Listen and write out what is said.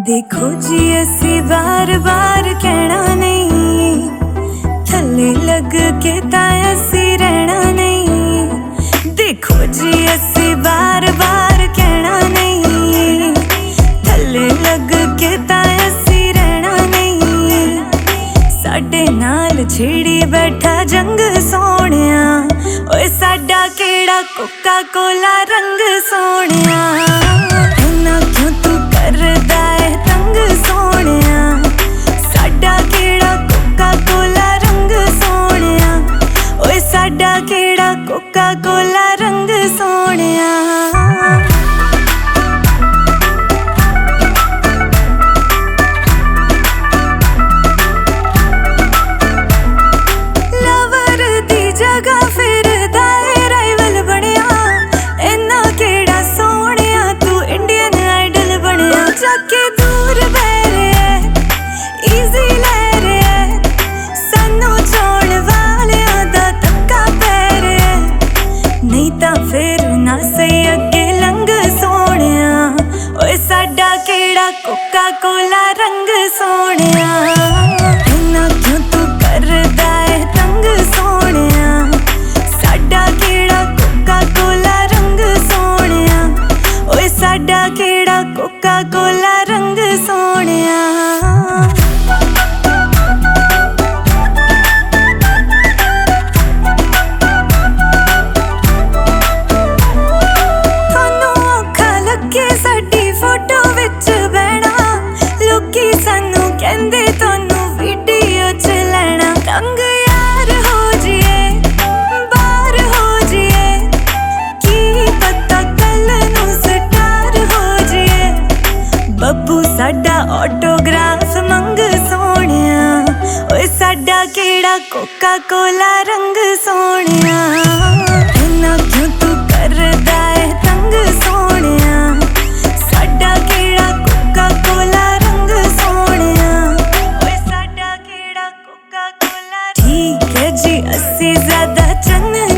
देखो जी असी बार बार कहना नहीं, थले लग के तां असी रहना नहीं। देखो जी असी बार बार कहना नहीं, थले लग के तां असी रहना नहीं। साडे नाल छेड़ी बैठा जंग सोहणिया, ओए साडा केड़ा कोका कोला रंग सोहणिया। कोका कोला रंग सोहणिया। लवर दी जगह फिरदा ए राइवल बनिया, इन्ना केड़ा सोहणिया तू इंडियन आइडल बनिया। जाके दूर बह रहे इजी ले रहे, सानू छोड़ वालियां दा धक्का पै रहे। नहीं तां फिर ना सही अगे लंघ सोहणिया, ओए साडा केड़ा कोका कोला रंग सोहणिया। इन्ना क्यों तू करदा है तंग सोहणिया, साडा केड़ा कोका कोला रंग सोहणिया। ओए साडा केड़ा कोका कोला रंग सोहणिया। बब्बू साडा ऑटोग्राफ मंग सोहणिया, ओए साडा केड़ा कोका कोला रंग सोहणिया। इन्ना क्यों तू करदा है तंग सोहणिया, साडा केड़ा कोका कोला रंग सोहणिया। ओए साडा केड़ा कोका कोला। ठीक है जी अस्सी ज्यादा चन्न